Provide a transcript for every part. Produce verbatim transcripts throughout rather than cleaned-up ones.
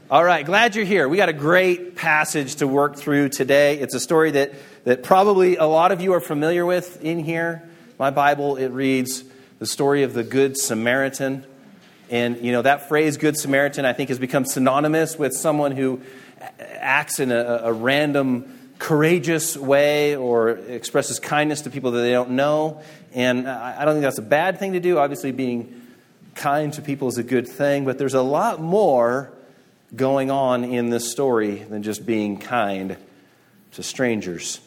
All right, glad you're here. We got a great passage to work through today. It's a story that, that probably a lot of you are familiar with in here. My Bible, it reads the story of the Good Samaritan. And, you know, that phrase, Good Samaritan, I think has become synonymous with someone who acts in a, a random, courageous way or expresses kindness to people that they don't know. And I don't think that's a bad thing to do. Obviously, being kind to people is a good thing. But there's a lot more going on in this story than just being kind to strangers.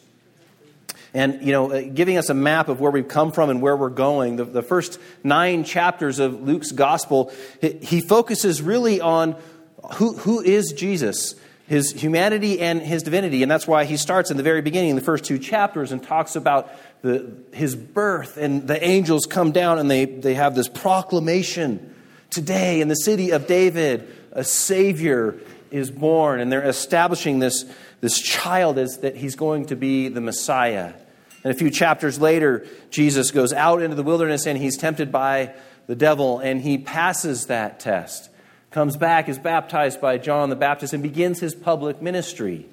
And, you know, giving us a map of where we've come from and where we're going, the, the first nine chapters of Luke's gospel, he focuses really on who, who is Jesus, his humanity and his divinity. And that's why he starts in the very beginning, in the first two chapters, and talks about the, his birth. And the angels come down and they, they have this proclamation. Today in the city of David, a Savior is born. And they're establishing this, this child as that he's going to be the Messiah. And a few chapters later, Jesus goes out into the wilderness and he's tempted by the devil. And he passes that test. Comes back, is baptized by John the Baptist, and begins his public ministry.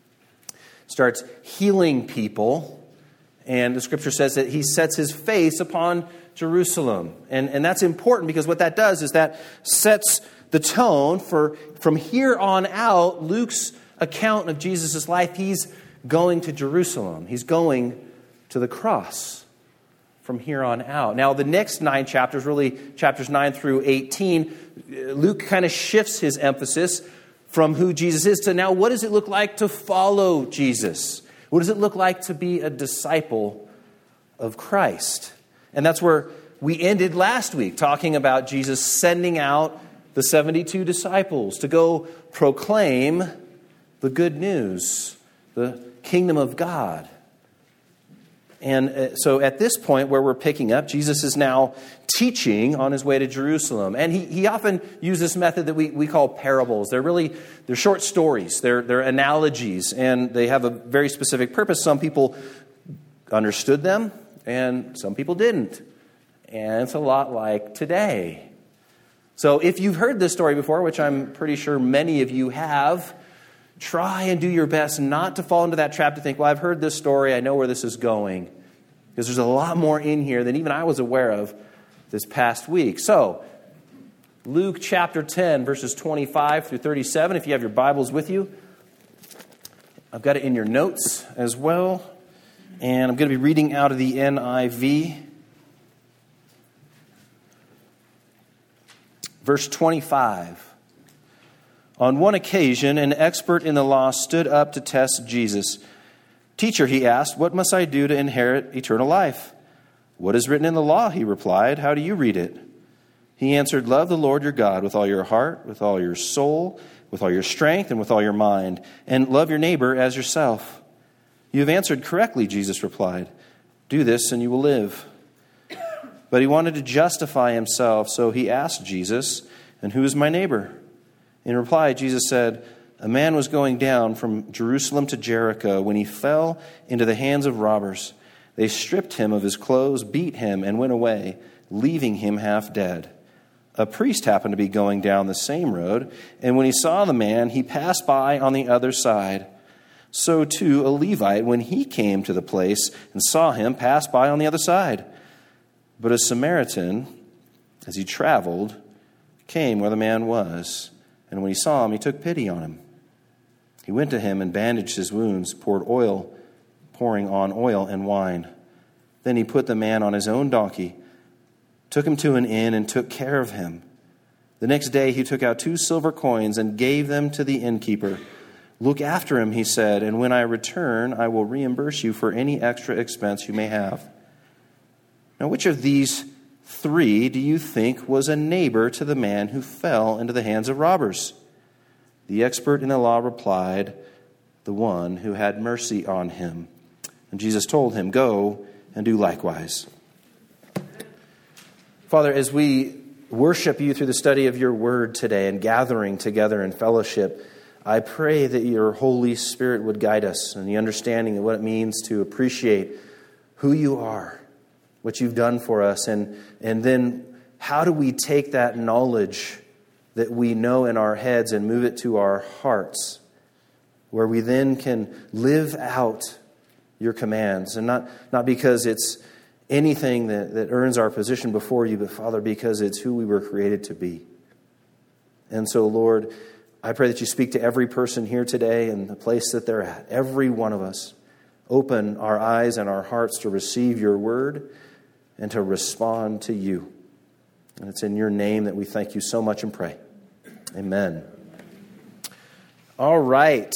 Starts healing people. And the scripture says that he sets his face upon Jerusalem. And, and that's important because what that does is that sets the tone for, from here on out, Luke's account of Jesus' life, he's going to Jerusalem. He's going to the cross from here on out. Now, the next nine chapters, really chapters nine through eighteen, Luke kind of shifts his emphasis from who Jesus is to now what does it look like to follow Jesus? What does it look like to be a disciple of Christ? And that's where we ended last week, talking about Jesus sending out the seventy-two disciples to go proclaim the good news, the kingdom of God. And so at this point where we're picking up, Jesus is now teaching on his way to Jerusalem. And he, he often uses this method that we, we call parables. They're really, they're short stories. They're, they're analogies. And they have a very specific purpose. Some people understood them and some people didn't. And it's a lot like today. So if you've heard this story before, which I'm pretty sure many of you have, try and do your best not to fall into that trap to think, well, I've heard this story, I know where this is going. Because there's a lot more in here than even I was aware of this past week. So, Luke chapter ten, verses twenty-five through thirty-seven, if you have your Bibles with you. I've got it in your notes as well. And I'm going to be reading out of the N I V. Verse twenty-five. On one occasion, an expert in the law stood up to test Jesus. Teacher, he asked, what must I do to inherit eternal life? What is written in the law, he replied. How do you read it? He answered, love the Lord your God with all your heart, with all your soul, with all your strength, and with all your mind, and love your neighbor as yourself. You have answered correctly, Jesus replied. Do this and you will live. But he wanted to justify himself, so he asked Jesus, and who is my neighbor? In reply, Jesus said, a man was going down from Jerusalem to Jericho when he fell into the hands of robbers. They stripped him of his clothes, beat him, and went away, leaving him half dead. A priest happened to be going down the same road, and when he saw the man, he passed by on the other side. So too a Levite, when he came to the place and saw him, passed by on the other side. But a Samaritan, as he traveled, came where the man was. And when he saw him, he took pity on him. He went to him and bandaged his wounds, poured oil, pouring on oil and wine. Then he put the man on his own donkey, took him to an inn, and took care of him. The next day he took out two silver coins and gave them to the innkeeper. Look after him, he said, and when I return, I will reimburse you for any extra expense you may have. Now, which of these three do you think was a neighbor to the man who fell into the hands of robbers? The expert in the law replied, the one who had mercy on him. And Jesus told him, go and do likewise. Father, as we worship you through the study of your word today and gathering together in fellowship, I pray that your Holy Spirit would guide us in the understanding of what it means to appreciate who you are, what you've done for us, and, and then how do we take that knowledge that we know in our heads and move it to our hearts, where we then can live out your commands. And not, not because it's anything that, that earns our position before you, but Father, because it's who we were created to be. And so, Lord, I pray that you speak to every person here today and the place that they're at. Every one of us. Open our eyes and our hearts to receive your word and to respond to you. And it's in your name that we thank you so much and pray. Amen. All right.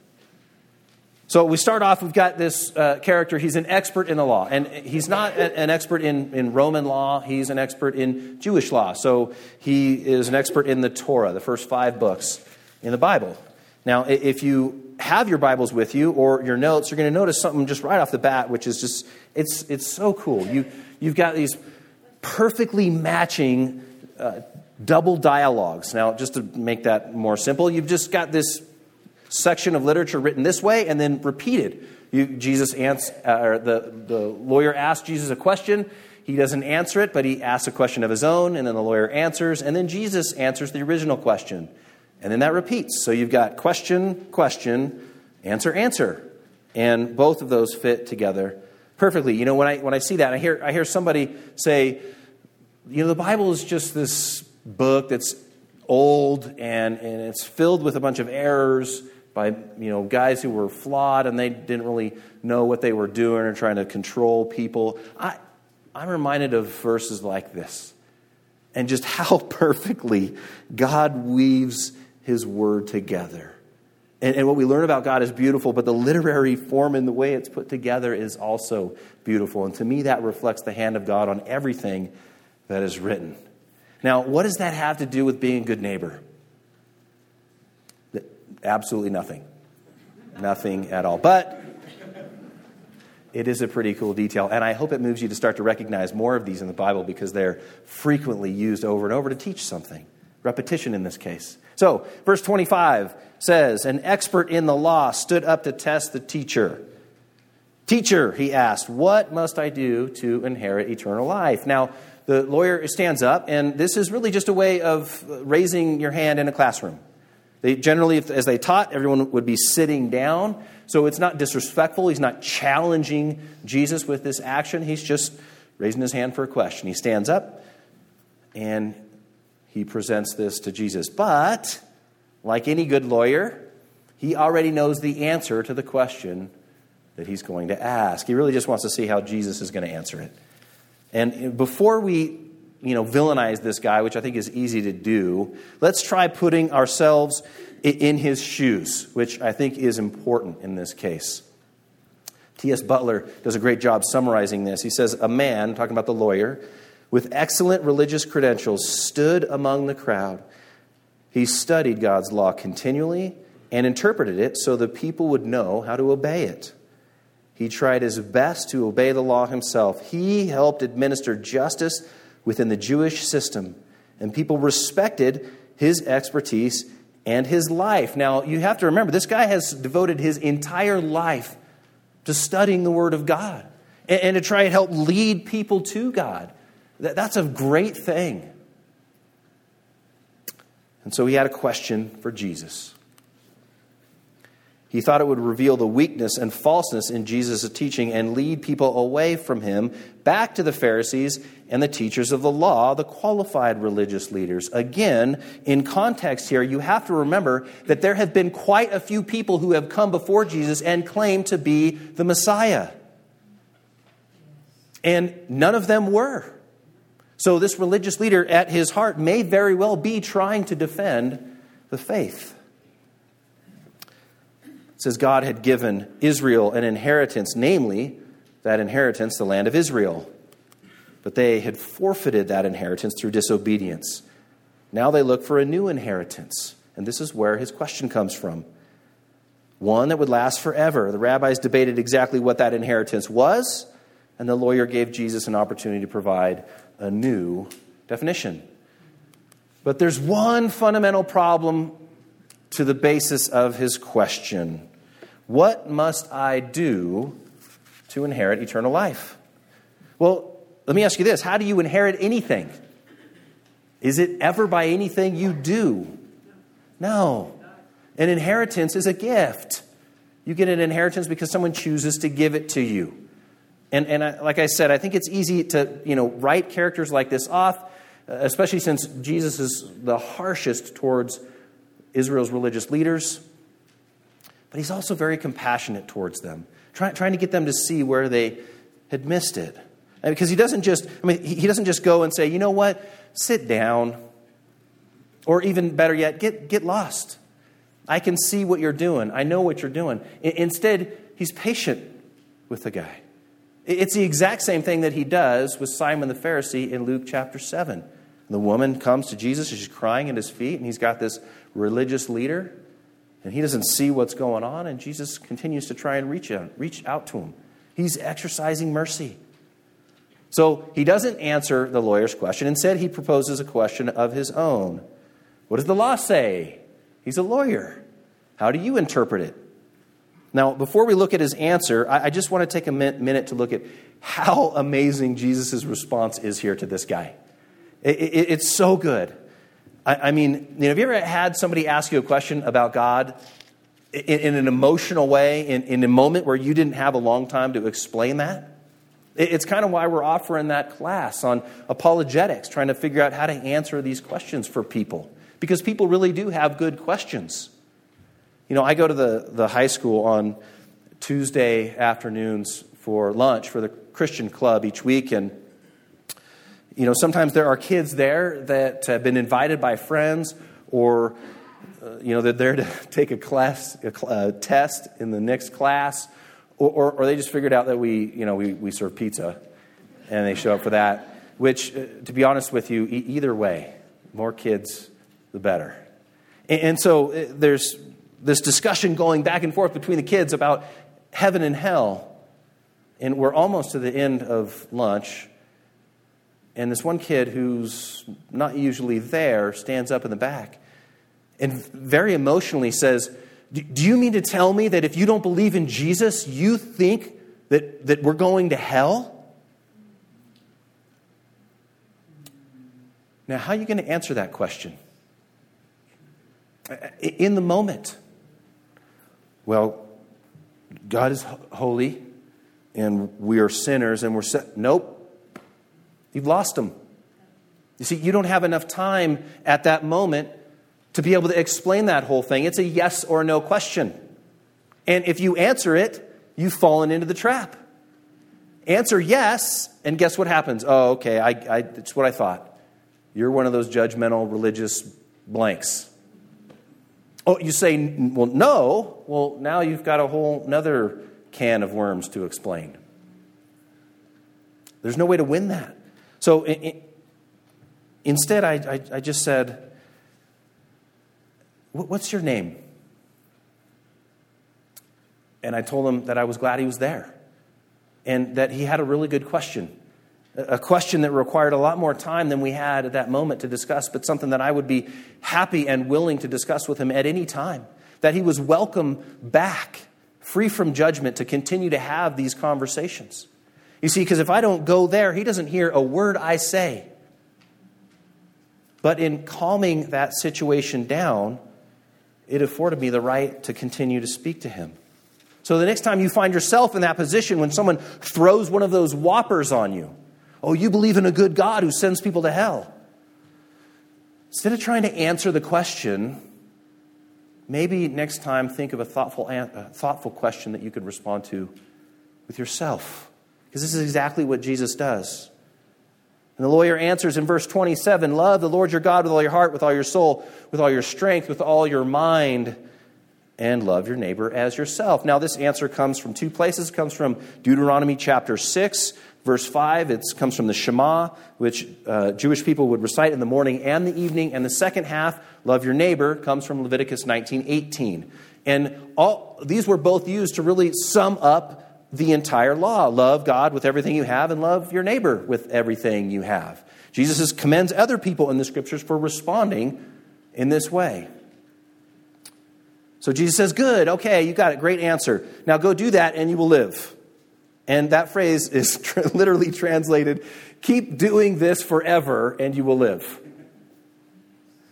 So we start off, we've got this uh, character. He's an expert in the law. And he's not a, an expert in, in Roman law. He's an expert in Jewish law. So he is an expert in the Torah, the first five books in the Bible. Now, if you have your Bibles with you or your notes, you're going to notice something just right off the bat, which is just, it's it's so cool. You, you've got these perfectly matching uh, double dialogues. Now, just to make that more simple, you've just got this section of literature written this way and then repeated. You, Jesus ans- uh, or the, the lawyer asks Jesus a question. He doesn't answer it, but he asks a question of his own, and then the lawyer answers, and then Jesus answers the original question. And then that repeats. So you've got question, question, answer, answer. And both of those fit together perfectly. You know, when I when I see that, I hear I hear somebody say, you know, the Bible is just this book that's old and, and it's filled with a bunch of errors by, you know, guys who were flawed and they didn't really know what they were doing or trying to control people. I I'm reminded of verses like this and just how perfectly God weaves his word together. And, and what we learn about God is beautiful, but the literary form and the way it's put together is also beautiful. And to me, that reflects the hand of God on everything that is written. Now, what does that have to do with being a good neighbor? Absolutely nothing. Nothing at all. But it is a pretty cool detail, and I hope it moves you to start to recognize more of these in the Bible because they're frequently used over and over to teach something. Repetition in this case. So, verse twenty-five says, an expert in the law stood up to test the teacher. Teacher, he asked, what must I do to inherit eternal life? Now, the lawyer stands up, and this is really just a way of raising your hand in a classroom. They generally, as they taught, everyone would be sitting down. So it's not disrespectful. He's not challenging Jesus with this action. He's just raising his hand for a question. He stands up, and he presents this to Jesus. But, like any good lawyer, he already knows the answer to the question that he's going to ask. He really just wants to see how Jesus is going to answer it. And before we, you know, villainize this guy, which I think is easy to do, let's try putting ourselves in his shoes, which I think is important in this case. T S Butler does a great job summarizing this. He says, a man, talking about the lawyer, with excellent religious credentials, stood among the crowd. He studied God's law continually and interpreted it so the people would know how to obey it. He tried his best to obey the law himself. He helped administer justice within the Jewish system, and people respected his expertise and his life. Now, you have to remember, this guy has devoted his entire life to studying the Word of God and, and to try and help lead people to God. That, that's a great thing. And so he had a question for Jesus. He thought it would reveal the weakness and falseness in Jesus' teaching and lead people away from him back to the Pharisees and the teachers of the law, the qualified religious leaders. Again, in context here, you have to remember that there have been quite a few people who have come before Jesus and claimed to be the Messiah. And none of them were. So this religious leader at his heart may very well be trying to defend the faith. It says God had given Israel an inheritance, namely that inheritance, the land of Israel. But they had forfeited that inheritance through disobedience. Now they look for a new inheritance. And this is where his question comes from. One that would last forever. The rabbis debated exactly what that inheritance was, and the lawyer gave Jesus an opportunity to provide a new definition. But there's one fundamental problem to the basis of his question. What must I do to inherit eternal life? Well, let me ask you this. How do you inherit anything? Is it ever by anything you do? No. An inheritance is a gift. You get an inheritance because someone chooses to give it to you. And and I, like I said, I think it's easy to, you know, write characters like this off, especially since Jesus is the harshest towards Israel's religious leaders. But he's also very compassionate towards them, try, trying to get them to see where they had missed it. And because he doesn't just, I mean, he doesn't just go and say, you know what, sit down. Or even better yet, get, get lost. I can see what you're doing. I know what you're doing. I, instead, he's patient with the guy. It's the exact same thing that he does with Simon the Pharisee in Luke chapter seven. The woman comes to Jesus and she's crying at his feet, and he's got this religious leader, and he doesn't see what's going on, and Jesus continues to try and reach out, reach out to him. He's exercising mercy. So he doesn't answer the lawyer's question. Instead, he proposes a question of his own. What does the law say? He's a lawyer. How do you interpret it? Now, before we look at his answer, I just want to take a minute to look at how amazing Jesus' response is here to this guy. It's so good. I mean, you know, have you ever had somebody ask you a question about God in an emotional way, in a moment where you didn't have a long time to explain that? It's kind of why we're offering that class on apologetics, trying to figure out how to answer these questions for people. Because people really do have good questions. You know, I go to the, the high school on Tuesday afternoons for lunch for the Christian club each week. And, you know, sometimes there are kids there that have been invited by friends, or, uh, you know, they're there to take a class, a, a test in the next class, or, or, or they just figured out that we, you know, we, we serve pizza and they show up for that, which, uh, to be honest with you, e- either way, more kids, the better. And, and so uh, there's this discussion going back and forth between the kids about heaven and hell. And we're almost to the end of lunch. And this one kid who's not usually there stands up in the back and very emotionally says, do you mean to tell me that if you don't believe in Jesus, you think that, that we're going to hell? Now, how are you going to answer that question? In the moment. Well, God is holy, and we are sinners, and we're set. Nope. You've lost them. You see, you don't have enough time at that moment to be able to explain that whole thing. It's a yes or no question. And if you answer it, you've fallen into the trap. Answer yes, and guess what happens? Oh, okay, I, I, it's what I thought. You're one of those judgmental religious blanks. Oh, you say, well, no. Well, now you've got a whole another can of worms to explain. There's no way to win that. So it, it, instead, I, I, I just said, what's your name? And I told him that I was glad he was there and that he had a really good question. A question that required a lot more time than we had at that moment to discuss, but something that I would be happy and willing to discuss with him at any time. That he was welcome back, free from judgment, to continue to have these conversations. You see, because if I don't go there, he doesn't hear a word I say. But in calming that situation down, it afforded me the right to continue to speak to him. So the next time you find yourself in that position when someone throws one of those whoppers on you, oh, you believe in a good God who sends people to hell. Instead of trying to answer the question, maybe next time think of a thoughtful, a thoughtful question that you could respond to with yourself. Because this is exactly what Jesus does. And the lawyer answers in verse twenty-seven, love the Lord your God with all your heart, with all your soul, with all your strength, with all your mind, and love your neighbor as yourself. Now, this answer comes from two places. It comes from Deuteronomy chapter six, verse five. It comes from the Shema, which uh, Jewish people would recite in the morning and the evening. And the second half, love your neighbor, comes from Leviticus nineteen eighteen. And all these were both used to really sum up the entire law. Love God with everything you have and love your neighbor with everything you have. Jesus commends other people in the scriptures for responding in this way. So Jesus says, good, okay, you got it, great answer. Now go do that and you will live. And that phrase is tr- literally translated, keep doing this forever and you will live.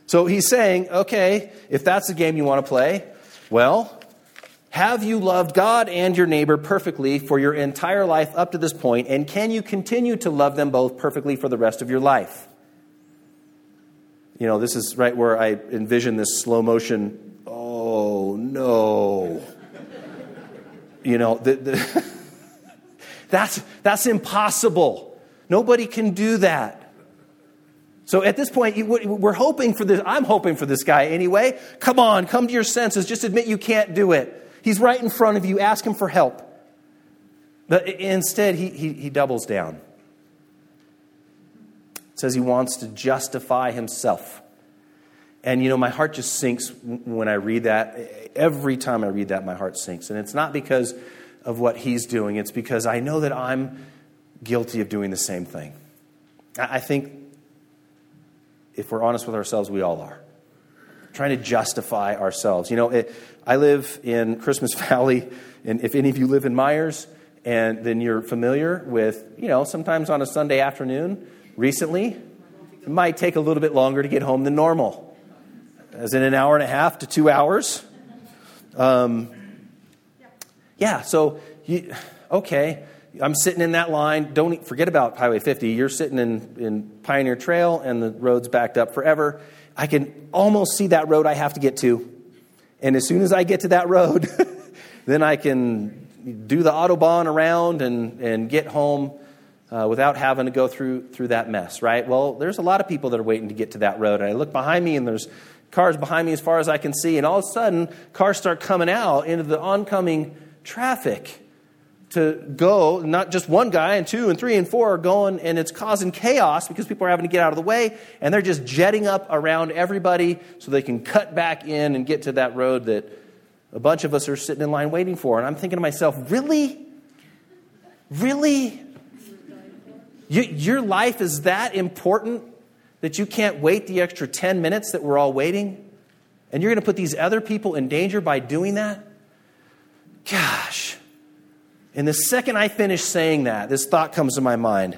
So he's saying, okay, if that's the game you want to play, well, have you loved God and your neighbor perfectly for your entire life up to this point, and can you continue to love them both perfectly for the rest of your life? You know, this is right where I envision this slow motion, oh, no. You know, the, the that's that's impossible. Nobody can do that. So at this point, you, we're hoping for this. I'm hoping for this guy anyway. Come on, come to your senses. Just admit you can't do it. He's right in front of you. Ask him for help. But instead, he, he, he doubles down. It says he wants to justify himself. And, you know, my heart just sinks when I read that. Every time I read that, my heart sinks. And it's not because of what he's doing. It's because I know that I'm guilty of doing the same thing. I think, if we're honest with ourselves, we all are. Trying to justify ourselves. You know, it, I live in Christmas Valley, and if any of you live in Myers, and then you're familiar with, you know, sometimes on a Sunday afternoon, recently, it might take a little bit longer to get home than normal. As in an hour and a half to two hours. Um, yeah, so, you, okay, I'm sitting in that line. Don't forget about Highway fifty. You're sitting in, in Pioneer Trail, and the road's backed up forever. I can almost see that road I have to get to. And as soon as I get to that road, then I can do the Autobahn around and, and get home uh, without having to go through through that mess, right? Well, there's a lot of people that are waiting to get to that road. And I look behind me, and there's cars behind me as far as I can see. And all of a sudden, cars start coming out into the oncoming traffic to go. Not just one guy, and two and three and four are going, and it's causing chaos because people are having to get out of the way, and they're just jetting up around everybody so they can cut back in and get to that road that a bunch of us are sitting in line waiting for. And I'm thinking to myself, really? Really? You, your life is that important that you can't wait the extra ten minutes that we're all waiting? And you're going to put these other people in danger by doing that? Gosh. And the second I finish saying that, this thought comes to my mind.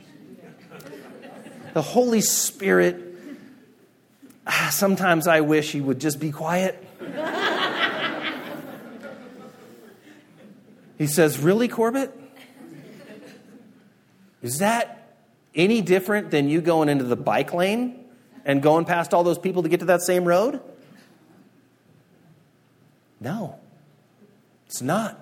The Holy Spirit, sometimes I wish he would just be quiet. He says, really, Corbett? Is that any different than you going into the bike lane and going past all those people to get to that same road? No, it's not.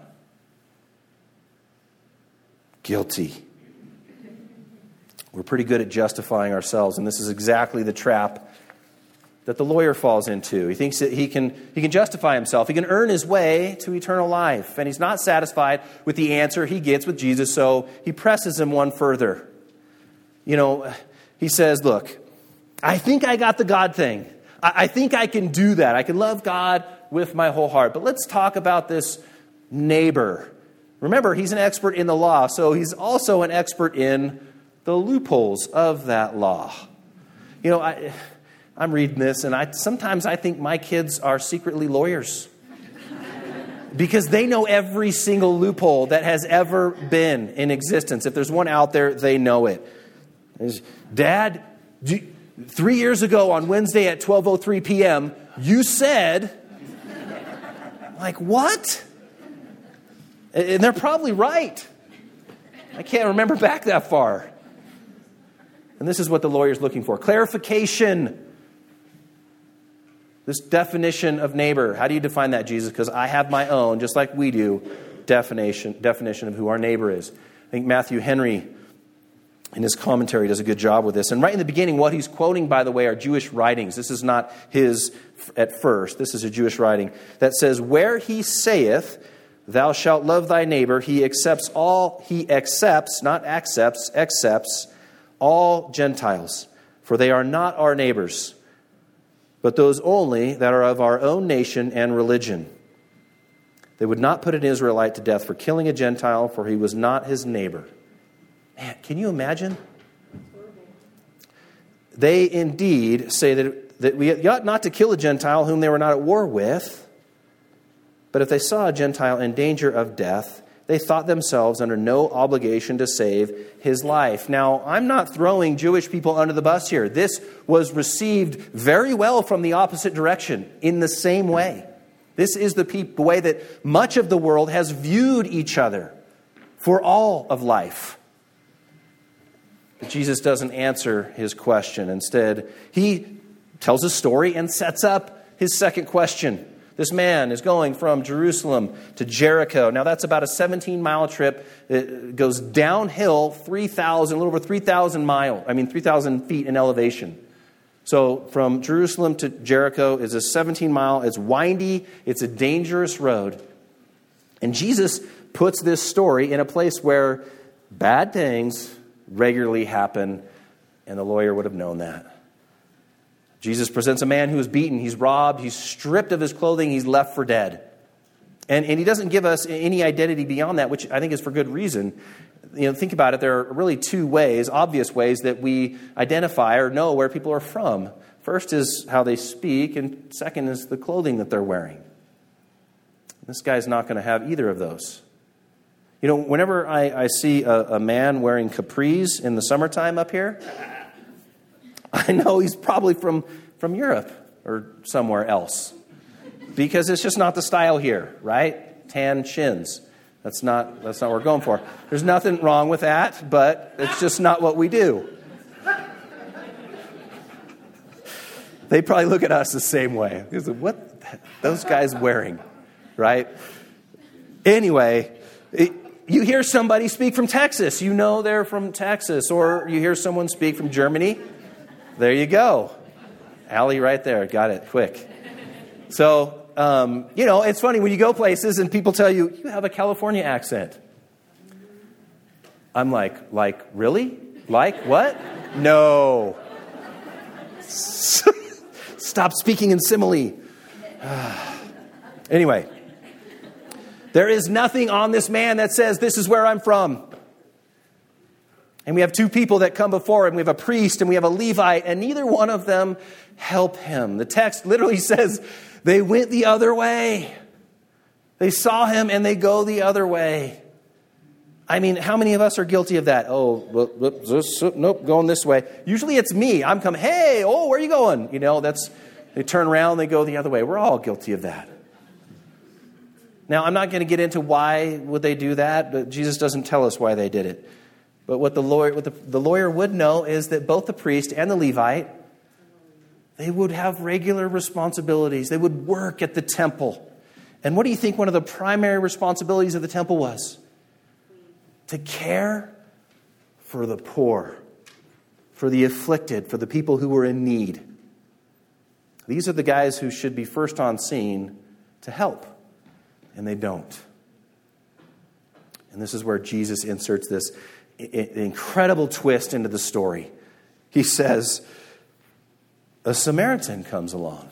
Guilty. We're pretty good at justifying ourselves, and this is exactly the trap that the lawyer falls into. He thinks that he can he can justify himself. He can earn his way to eternal life, and he's not satisfied with the answer he gets with Jesus, so he presses him one further. You know, he says, look, I think I got the God thing. I, I think I can do that. I can love God with my whole heart. But let's talk about this neighbor. Remember, he's an expert in the law, so he's also an expert in the loopholes of that law. You know, I, I'm reading this, and I sometimes I think my kids are secretly lawyers because they know every single loophole that has ever been in existence. If there's one out there, they know it. There's, Dad, do, three years ago on Wednesday at twelve oh three p.m., you said, like, what? And they're probably right. I can't remember back that far. And this is what the lawyer's looking for. Clarification. This definition of neighbor. How do you define that, Jesus? Because I have my own, just like we do, definition, definition of who our neighbor is. I think Matthew Henry, in his commentary, does a good job with this. And right in the beginning, what he's quoting, by the way, are Jewish writings. This is not his at first. This is a Jewish writing that says, where he saith, thou shalt love thy neighbor, he accepts all, he accepts, not accepts, accepts all Gentiles, for they are not our neighbors, but those only that are of our own nation and religion. They would not put an Israelite to death for killing a Gentile, for he was not his neighbor. Man, can you imagine? They indeed say that, that we ought not to kill a Gentile whom they were not at war with. But if they saw a Gentile in danger of death, they thought themselves under no obligation to save his life. Now, I'm not throwing Jewish people under the bus here. This was received very well from the opposite direction in the same way. This is the pe- way that much of the world has viewed each other for all of life. But Jesus doesn't answer his question. Instead, he tells a story and sets up his second question. This man is going from Jerusalem to Jericho. Now, that's about a seventeen-mile trip. It goes downhill three thousand, a little over three thousand miles, I mean, three thousand feet in elevation. So from Jerusalem to Jericho is a seventeen-mile, it's windy, it's a dangerous road. And Jesus puts this story in a place where bad things regularly happen, and the lawyer would have known that. Jesus presents a man who is beaten, he's robbed, he's stripped of his clothing, he's left for dead. And, and he doesn't give us any identity beyond that, which I think is for good reason. You know, think about it, there are really two ways, obvious ways, that we identify or know where people are from. First is how they speak, and second is the clothing that they're wearing. This guy's not going to have either of those. You know, whenever I, I see a, a man wearing capris in the summertime up here, I know he's probably from, from Europe or somewhere else. Because it's just not the style here, right? Tan chins. That's not, that's not what we're going for. There's nothing wrong with that, but it's just not what we do. They probably look at us the same way. What are those guys wearing, right? Anyway, it, you hear somebody speak from Texas. You know they're from Texas. Or you hear someone speak from Germany. There you go. Allie right there. Got it quick. So, um, you know, it's funny when you go places and people tell you, you have a California accent. I'm like, like, really? Like what? No. Stop speaking in simile. Anyway, there is nothing on this man that says, this is where I'm from. And we have two people that come before him. We have a priest and we have a Levite, and neither one of them help him. The text literally says they went the other way. They saw him and they go the other way. I mean, how many of us are guilty of that? Oh, whoop, whoop, this, nope, going this way. Usually it's me. I'm coming, hey, oh, where are you going? You know, that's, they turn around, they go the other way. We're all guilty of that. Now, I'm not going to get into why would they do that, but Jesus doesn't tell us why they did it. But what the lawyer, what the, the lawyer would know is that both the priest and the Levite, they would have regular responsibilities. They would work at the temple. And what do you think one of the primary responsibilities of the temple was? To care for the poor, for the afflicted, for the people who were in need. These are the guys who should be first on scene to help, and they don't. And this is where Jesus inserts this incredible twist into the story. He says, a Samaritan comes along.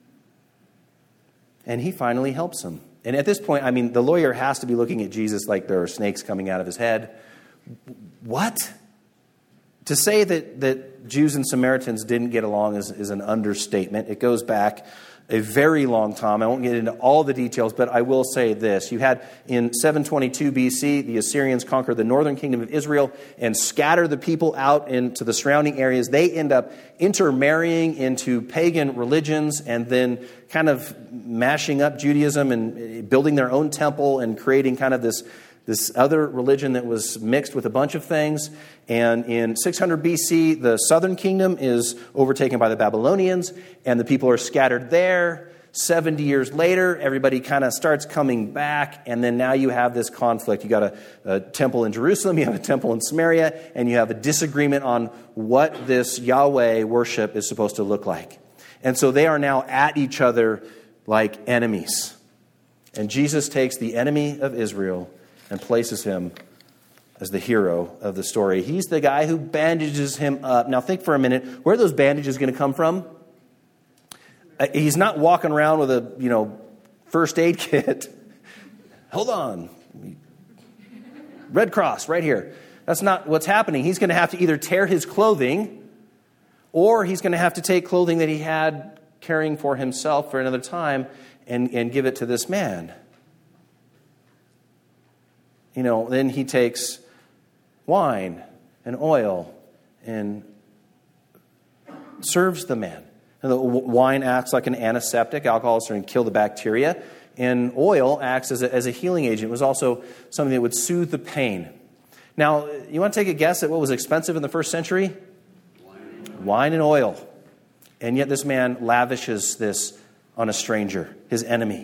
And he finally helps him. And at this point, I mean, the lawyer has to be looking at Jesus like there are snakes coming out of his head. What? To say that, that Jews and Samaritans didn't get along is, is an understatement. It goes back a very long time. I won't get into all the details, but I will say this. You had in seven twenty-two B C, the Assyrians conquer the northern kingdom of Israel and scatter the people out into the surrounding areas. They end up intermarrying into pagan religions and then kind of mashing up Judaism and building their own temple and creating kind of this this other religion that was mixed with a bunch of things. And in six hundred B C, the southern kingdom is overtaken by the Babylonians, and the people are scattered there. seventy years later, everybody kind of starts coming back, and then now you have this conflict. You got a, a temple in Jerusalem, you have a temple in Samaria, and you have a disagreement on what this Yahweh worship is supposed to look like. And so they are now at each other like enemies. And Jesus takes the enemy of Israel and places him as the hero of the story. He's the guy who bandages him up. Now think for a minute, where are those bandages going to come from? Uh, he's not walking around with a, you know, first aid kit. Hold on. Red Cross right here. That's not what's happening. He's going to have to either tear his clothing, or he's going to have to take clothing that he had caring for himself for another time and, and give it to this man. you know, then he takes wine and oil and serves the man. And the wine acts like an antiseptic. Alcohol is going to kill the bacteria. And oil acts as a, as a healing agent. It was also something that would soothe the pain. Now, you want to take a guess at what was expensive in the first century? Wine, wine and oil. And yet this man lavishes this on a stranger, his enemy.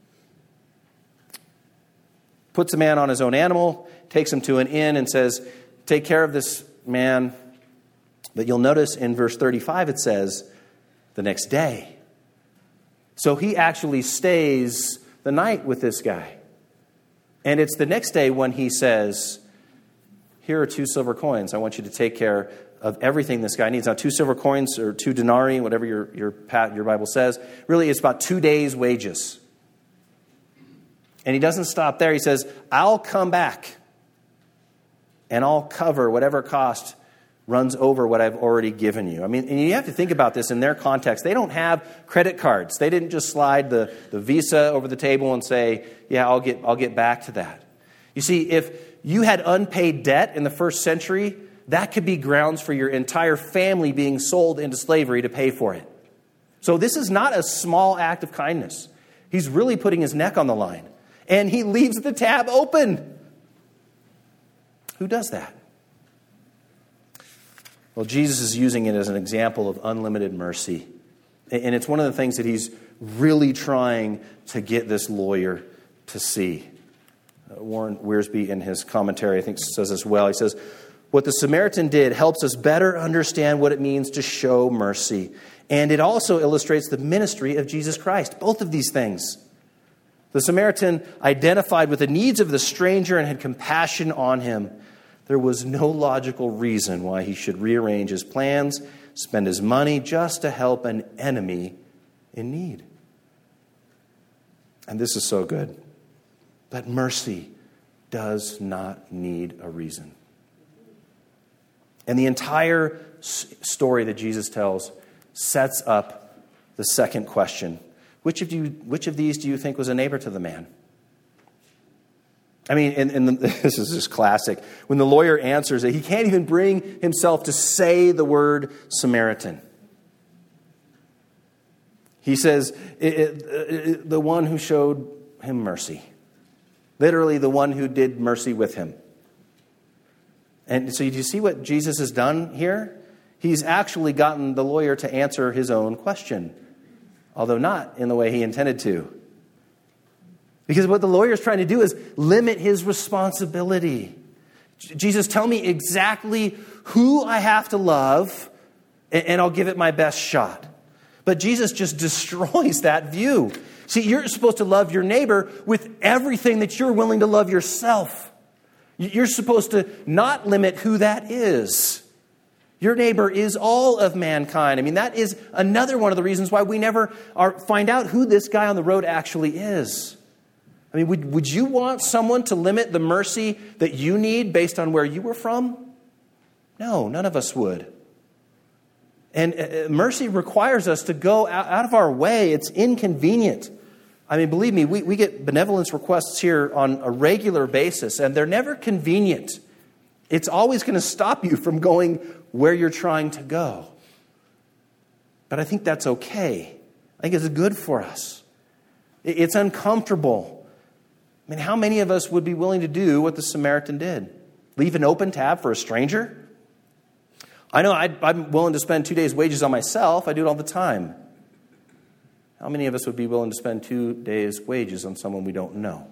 Puts a man on his own animal, takes him to an inn and says, take care of this man. But you'll notice in verse thirty-five it says, the next day. So he actually stays the night with this guy. And it's the next day when he says, here are two silver coins. I want you to take care of everything this guy needs. Now, two silver coins or two denarii, whatever your, your, your Bible says, really it's about two days' wages. And he doesn't stop there. He says, I'll come back and I'll cover whatever cost runs over what I've already given you. I mean, and you have to think about this in their context. They don't have credit cards. They didn't just slide the, the Visa over the table and say, yeah, I'll get I'll get back to that. You see, if you had unpaid debt in the first century, that could be grounds for your entire family being sold into slavery to pay for it. So this is not a small act of kindness. He's really putting his neck on the line. And he leaves the tab open. Who does that? Well, Jesus is using it as an example of unlimited mercy. And it's one of the things that he's really trying to get this lawyer to see. Uh, Warren Wiersbe, in his commentary, I think says this well. He says, what the Samaritan did helps us better understand what it means to show mercy. And it also illustrates the ministry of Jesus Christ. Both of these things. The Samaritan identified with the needs of the stranger and had compassion on him. There was no logical reason why he should rearrange his plans, spend his money just to help an enemy in need. And this is so good. But mercy does not need a reason. And the entire story that Jesus tells sets up the second question. Which of you, which of these do you think was a neighbor to the man? I mean, and, and the, this is just classic. When the lawyer answers it, he can't even bring himself to say the word Samaritan. He says, it, it, it, the one who showed him mercy. Literally, the one who did mercy with him. And so do you see what Jesus has done here? He's actually gotten the lawyer to answer his own question, although not in the way he intended to. Because what the lawyer is trying to do is limit his responsibility. Jesus, tell me exactly who I have to love, and I'll give it my best shot. But Jesus just destroys that view. See, you're supposed to love your neighbor with everything that you're willing to love yourself. You're supposed to not limit who that is. Your neighbor is all of mankind. I mean, that is another one of the reasons why we never are, find out who this guy on the road actually is. I mean, would, would you want someone to limit the mercy that you need based on where you were from? No, none of us would. And uh, mercy requires us to go out, out of our way. It's inconvenient. I mean, believe me, we, we get benevolence requests here on a regular basis, and they're never convenient. It's always going to stop you from going where you're trying to go. But I think that's okay. I think it's good for us. It's uncomfortable. I mean, how many of us would be willing to do what the Samaritan did? Leave an open tab for a stranger? I know I'd, I'm willing to spend two days' wages on myself. I do it all the time. How many of us would be willing to spend two days' wages on someone we don't know?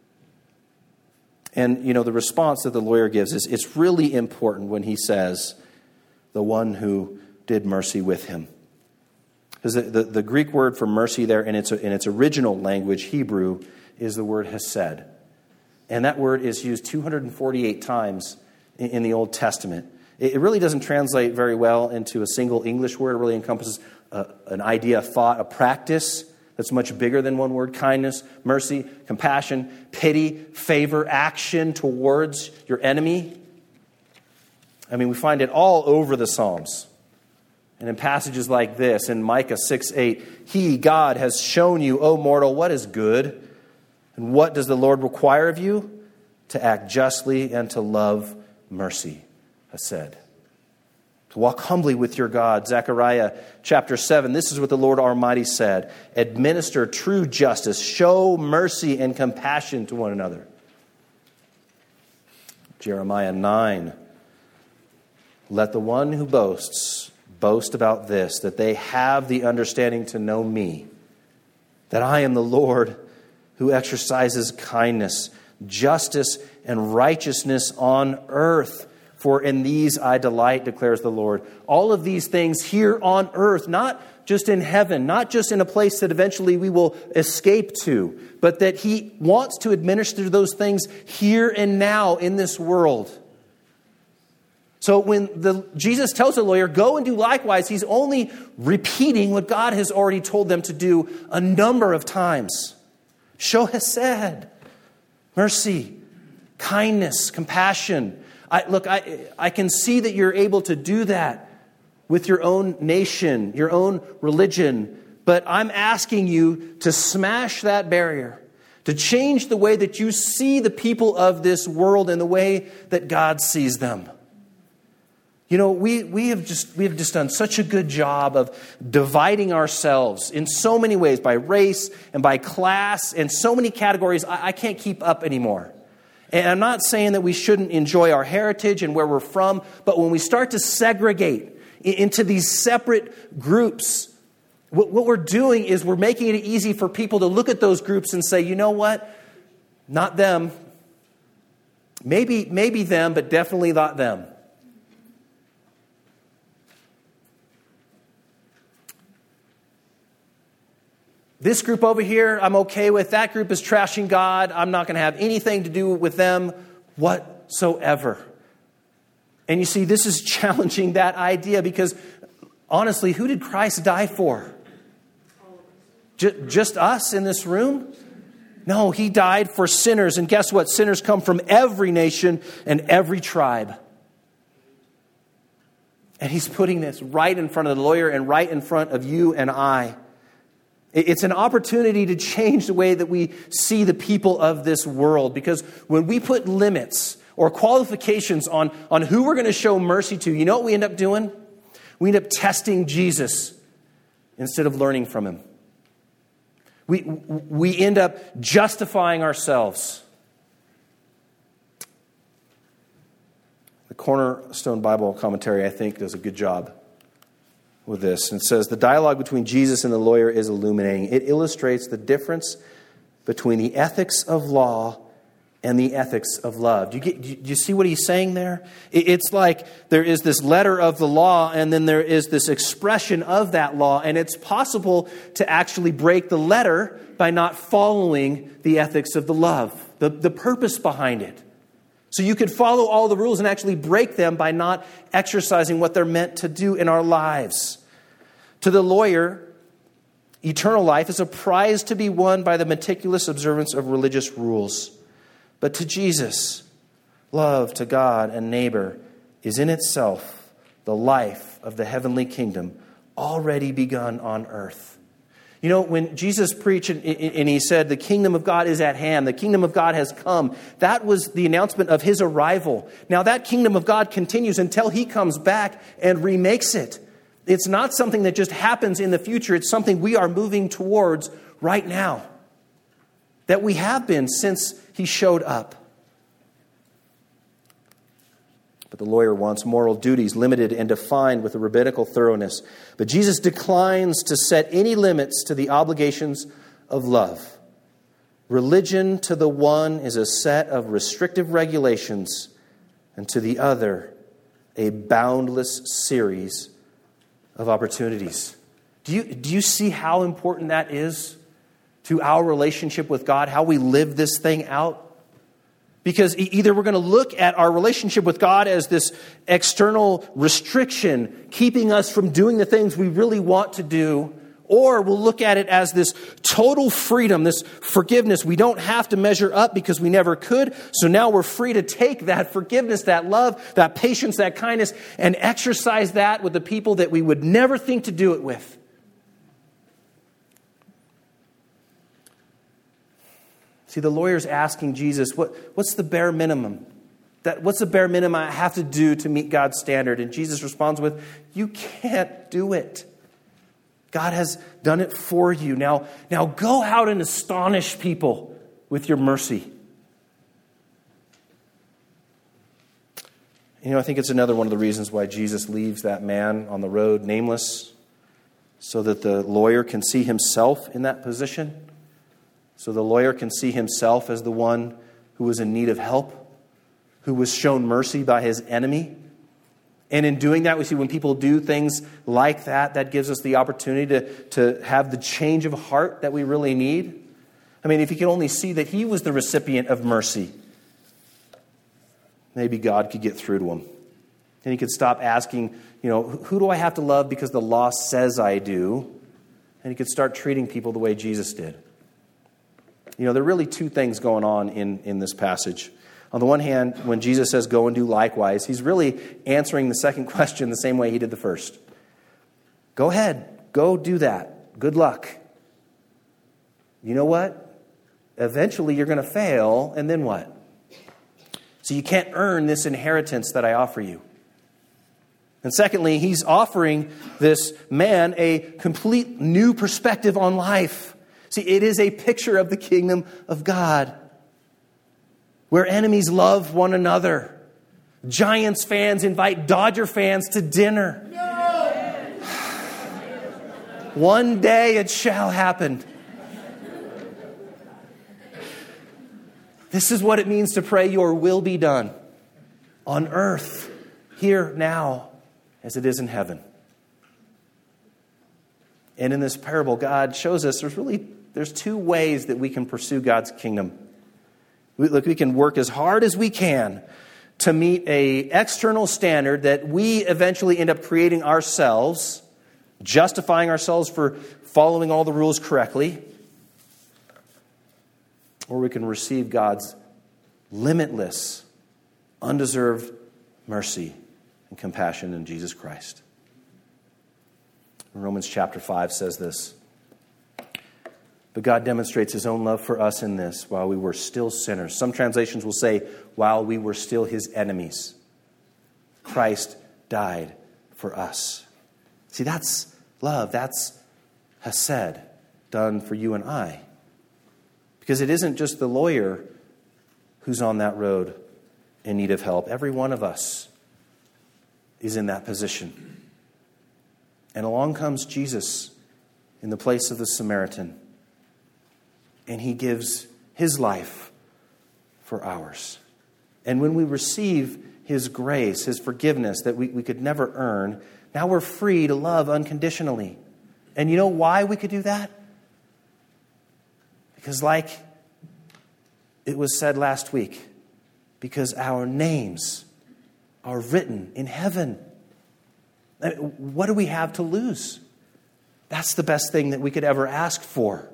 And, you know, the response that the lawyer gives is it's really important when he says, the one who did mercy with him. Because the, the, the Greek word for mercy there in its, in its original language, Hebrew, is the word hesed. And that word is used two hundred forty-eight times in, in the Old Testament. It, it really doesn't translate very well into a single English word. It really encompasses a, an idea, a thought, a practice that's much bigger than one word. Kindness, mercy, compassion, pity, favor, action towards your enemy. I mean, we find it all over the Psalms. And in passages like this, in Micah six eight, He, God, has shown you, O mortal, what is good, and what does the Lord require of you? to act justly and to love mercy, hesed. To walk humbly with your God. Zechariah chapter seven, this is what the Lord Almighty said. Administer true justice, show mercy and compassion to one another. Jeremiah nine, let the one who boasts boast about this, that they have the understanding to know me, that I am the Lord who exercises kindness, justice, and righteousness on earth. For in these I delight, declares the Lord. All of these things here on earth, not just in heaven, not just in a place that eventually we will escape to, but that He wants to administer those things here and now in this world. So when the, Jesus tells the lawyer, go and do likewise, He's only repeating what God has already told them to do a number of times. Show hesed, mercy, kindness, compassion. I, look, I, I can see that you're able to do that with your own nation, your own religion. But I'm asking you to smash that barrier, to change the way that you see the people of this world and the way that God sees them. You know, we, we have just we have just done such a good job of dividing ourselves in so many ways, by race and by class and so many categories, I, I can't keep up anymore. And I'm not saying that we shouldn't enjoy our heritage and where we're from, but when we start to segregate into these separate groups, what we're doing is we're making it easy for people to look at those groups and say, you know what? Not them. Maybe, maybe them, but definitely not them. This group over here, I'm okay with. That group is trashing God. I'm not going to have anything to do with them whatsoever. And you see, this is challenging that idea because, honestly, who did Christ die for? J- just us in this room? No, He died for sinners. And guess what? Sinners come from every nation and every tribe. And He's putting this right in front of the lawyer and right in front of you and I. It's an opportunity to change the way that we see the people of this world. Because when we put limits or qualifications on, on who we're going to show mercy to, you know what we end up doing? We end up testing Jesus instead of learning from Him. We, we end up justifying ourselves. The Cornerstone Bible Commentary, I think, does a good job with this. And it says, the dialogue between Jesus and the lawyer is illuminating. It illustrates the difference between the ethics of law and the ethics of love. Do you get, do you see what he's saying there? It's like there is this letter of the law and then there is this expression of that law. And it's possible to actually break the letter by not following the ethics of the love, the, the purpose behind it. So you could follow all the rules and actually break them by not exercising what they're meant to do in our lives. To the lawyer, eternal life is a prize to be won by the meticulous observance of religious rules. But to Jesus, love to God and neighbor is in itself the life of the heavenly kingdom already begun on earth. You know, when Jesus preached and He said, the kingdom of God is at hand, the kingdom of God has come, that was the announcement of His arrival. Now that kingdom of God continues until He comes back and remakes it. It's not something that just happens in the future. It's something we are moving towards right now. That we have been since He showed up. But the lawyer wants moral duties limited and defined with a rabbinical thoroughness. But Jesus declines to set any limits to the obligations of love. Religion to the one is a set of restrictive regulations, and to the other, a boundless series of opportunities. Do you, do you see how important that is to our relationship with God, how we live this thing out? Because either we're going to look at our relationship with God as this external restriction, keeping us from doing the things we really want to do, or we'll look at it as this total freedom, this forgiveness. We don't have to measure up because we never could. So now we're free to take that forgiveness, that love, that patience, that kindness, and exercise that with the people that we would never think to do it with. See, the lawyer's asking Jesus, what, what's the bare minimum? That, what's the bare minimum I have to do to meet God's standard? And Jesus responds with, you can't do it. God has done it for you. Now, now go out and astonish people with your mercy. You know, I think it's another one of the reasons why Jesus leaves that man on the road nameless, so that the lawyer can see himself in that position. So the lawyer can see himself as the one who was in need of help, who was shown mercy by his enemy. And in doing that, we see when people do things like that, that gives us the opportunity to, to have the change of heart that we really need. I mean, if he could only see that he was the recipient of mercy, maybe God could get through to him. And he could stop asking, you know, who do I have to love because the law says I do? And he could start treating people the way Jesus did. You know, there are really two things going on in, in this passage. On the one hand, when Jesus says, go and do likewise, he's really answering the second question the same way he did the first. Go ahead. Go do that. Good luck. You know what? Eventually you're going to fail, and then what? So you can't earn this inheritance that I offer you. And secondly, he's offering this man a complete new perspective on life. See, it is a picture of the kingdom of God, where enemies love one another. Giants fans invite Dodger fans to dinner. No! One day it shall happen. This is what it means to pray, your will be done on earth, here, now, as it is in heaven. And in this parable, God shows us there's really there's two ways that we can pursue God's kingdom. We, look, we can work as hard as we can to meet a external standard that we eventually end up creating ourselves, justifying ourselves for following all the rules correctly. Or we can receive God's limitless, undeserved mercy and compassion in Jesus Christ. Romans chapter five says this. But God demonstrates his own love for us in this, while we were still sinners. Some translations will say, while we were still his enemies, Christ died for us. See, that's love. That's hesed done for you and I. Because it isn't just the lawyer who's on that road in need of help. Every one of us is in that position. And along comes Jesus in the place of the Samaritan. And he gives his life for ours. And when we receive his grace, his forgiveness that we, we could never earn, now we're free to love unconditionally. And you know why we could do that? Because like it was said last week, because our names are written in heaven. What do we have to lose? That's the best thing that we could ever ask for.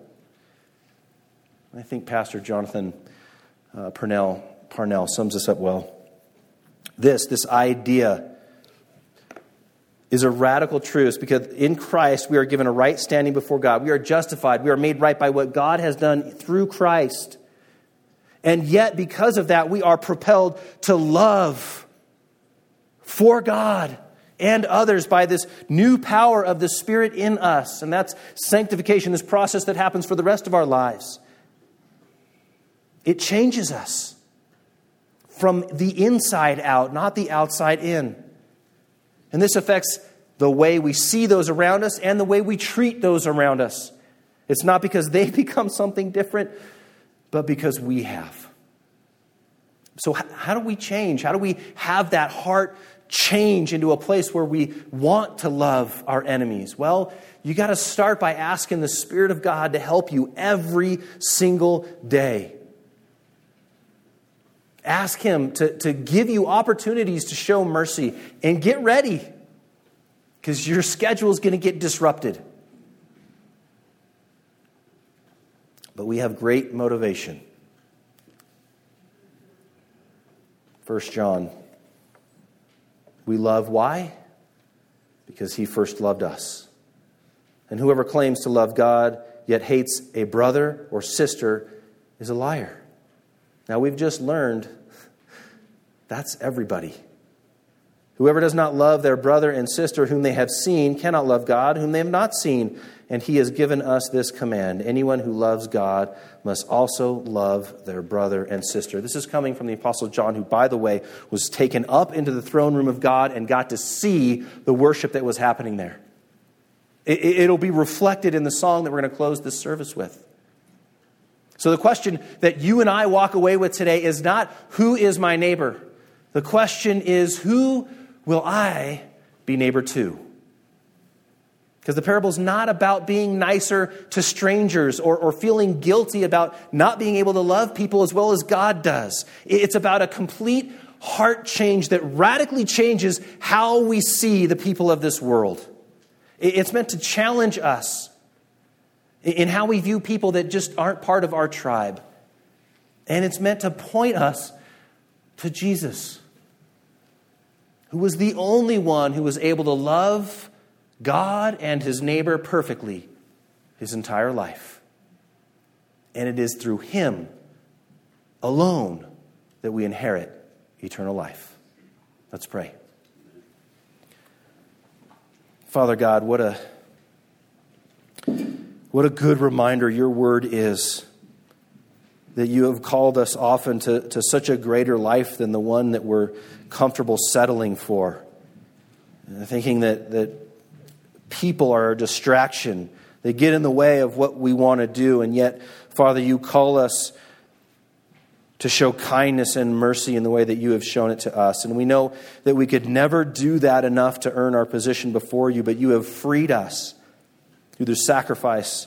I think Pastor Jonathan uh, Parnell, Parnell sums this up well. This, this idea is a radical truth, because in Christ we are given a right standing before God. We are justified. We are made right by what God has done through Christ. And yet, because of that, we are propelled to love for God and others by this new power of the Spirit in us. And that's sanctification, this process that happens for the rest of our lives. It changes us from the inside out, not the outside in. And this affects the way we see those around us and the way we treat those around us. It's not because they become something different, but because we have. So how do we change? How do we have that heart change into a place where we want to love our enemies? Well, you got to start by asking the Spirit of God to help you every single day. Ask him to, to give you opportunities to show mercy, and get ready, because your schedule is going to get disrupted. But we have great motivation. First John, we love, why? Because he first loved us. And whoever claims to love God yet hates a brother or sister is a liar. Now, we've just learned that's everybody. Whoever does not love their brother and sister whom they have seen cannot love God whom they have not seen. And he has given us this command: anyone who loves God must also love their brother and sister. This is coming from the Apostle John, who, by the way, was taken up into the throne room of God and got to see the worship that was happening there. It'll be reflected in the song that we're going to close this service with. So the question that you and I walk away with today is not, who is my neighbor? The question is, who will I be neighbor to? Because the parable is not about being nicer to strangers or, or feeling guilty about not being able to love people as well as God does. It's about a complete heart change that radically changes how we see the people of this world. It's meant to challenge us in how we view people that just aren't part of our tribe. And it's meant to point us to Jesus, who was the only one who was able to love God and his neighbor perfectly his entire life. And it is through him alone that we inherit eternal life. Let's pray. Father God, what a what a good reminder your word is, that you have called us often to, to such a greater life than the one that we're comfortable settling for. Thinking that, that people are a distraction. They get in the way of what we want to do. And yet, Father, you call us to show kindness and mercy in the way that you have shown it to us. And we know that we could never do that enough to earn our position before you, but you have freed us through the sacrifice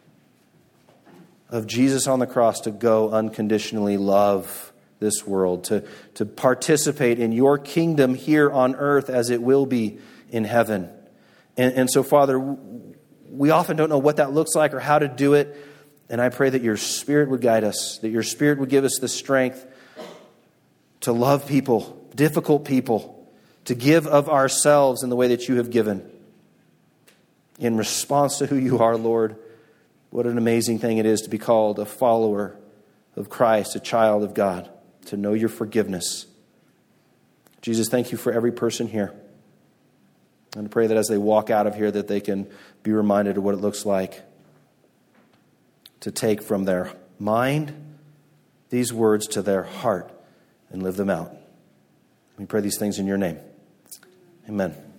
of Jesus on the cross to go unconditionally love this world, to, to participate in your kingdom here on earth as it will be in heaven. And, and so, Father, we often don't know what that looks like or how to do it. And I pray that your Spirit would guide us, that your Spirit would give us the strength to love people, difficult people, to give of ourselves in the way that you have given. In response to who you are, Lord, what an amazing thing it is to be called a follower of Christ, a child of God, to know your forgiveness. Jesus, thank you for every person here. And I pray that as they walk out of here, that they can be reminded of what it looks like to take from their mind these words to their heart and live them out. We pray these things in your name. Amen.